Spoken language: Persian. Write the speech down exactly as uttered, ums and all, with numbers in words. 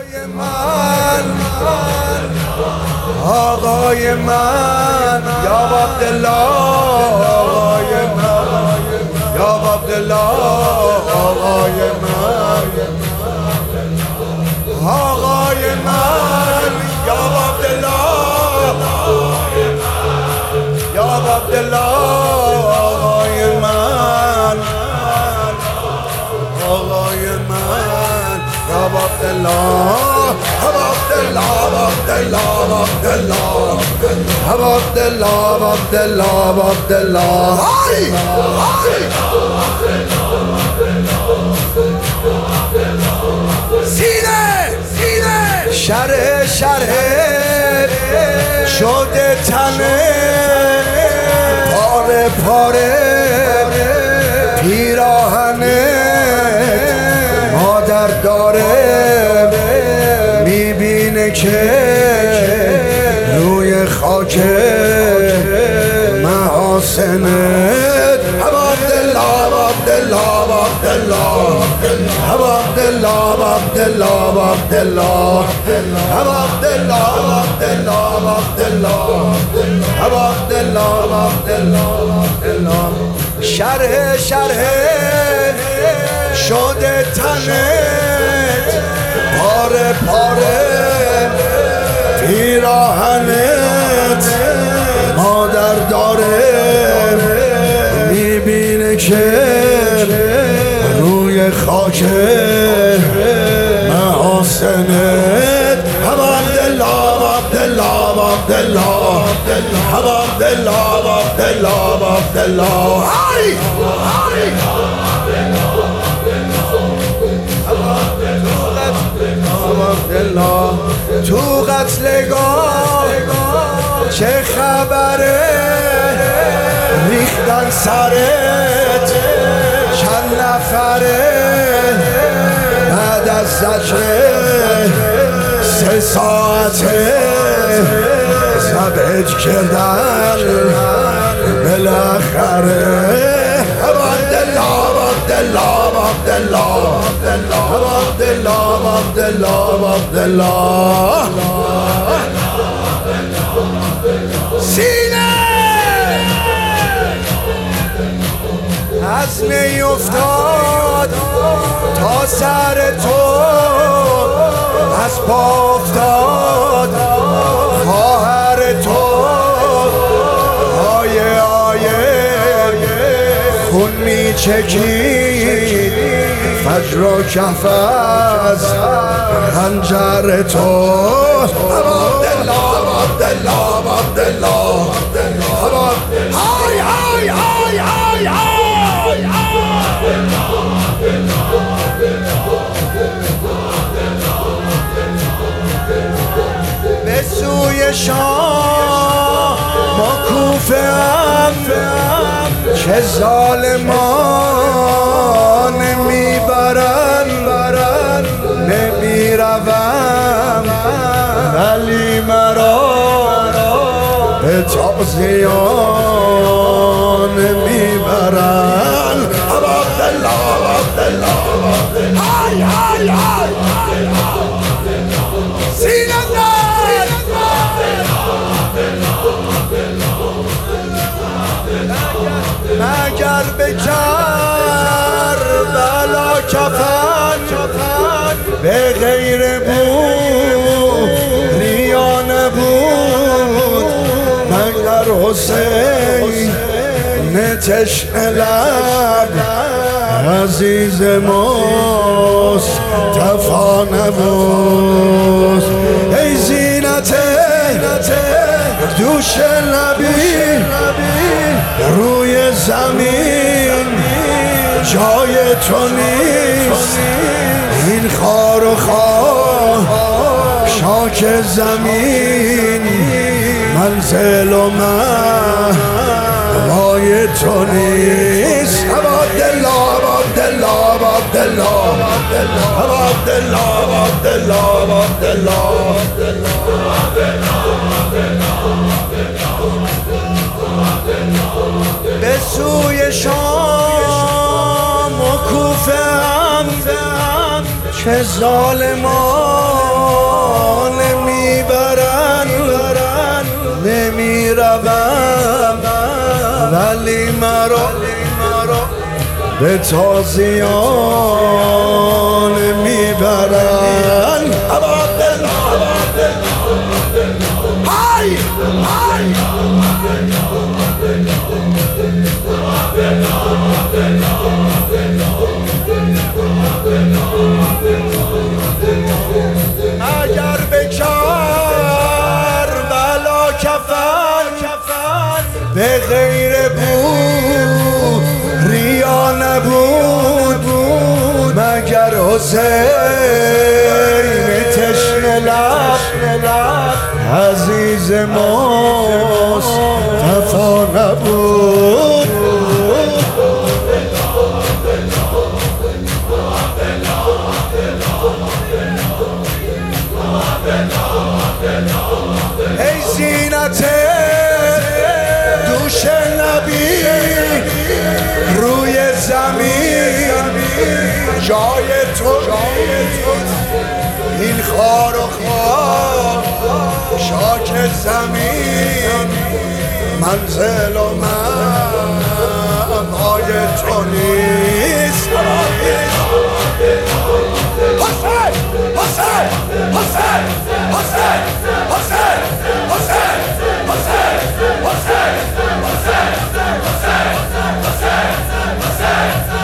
آقای من یا عبدالله، آقای من یا عبدالله، آقای من آقای من یا عبدالله، یا عبدالله، آقای من آقای من یا عبدالله، عبدالله عبدالله عبدالله عبدالله عبدالله سینه سینه شرح شرح شده تنه پاره پاره پیراهنه مادر داره میبینه که روی خاک محاسنت عبدالله عبدالله عبدالله عبدالله عبدالله عبدالله عبدالله عبدالله عبدالله شرح شرح شده تنت پاره پاره پیراهنت مادر داره میبینه که روی خاک محاسنت عبدالله عبدالله عبدالله عبدالله عبدالله عبدالله تو قتلگاه چه خبره ریختن سرت چند نفره بعد از زجر سه ساعته ضبط کردن بالاخره عبدالله عبدالله عبدالله عبدالله عبدالله عبدالله سینه از نی افتاد تا سر تو از پا افتاد خواهر تو آیه آیه خون می چکید فجر و کف از خنجر تو عبدالله عبدالله عبدالله های های های های های به سوی شام موکوفه ام چه ظالمان میبرن نمیروم ولی مرا به تازیان میبرن عبدالله عبدالله های های های سینه مگر به کربلا کفن به غیر بود ریا نبود مگر حسین تشنه لب عزیز مصطفی نبود ای زینت دوش نبی روی زمین جای تو نیست این خار و خاک زمین منزل و مأوای تو نیست عبدالله عبدالله عبدالله عبدالله عبدالله به سوی شام و کوفه چه ظالمان به تازیان میبرن. های های اگر به کربلا کفن به غیر بود ریا نبود مگر حسین تشنه لب عزیز مصطفی نبود. ای زینت دوش نبی روی زمین جای تو این خار و خار شاک زمین منزل و مأوای تو نیست. حسین حسین حسین حسین حسین حسین حسین حسین حسین حسین حسین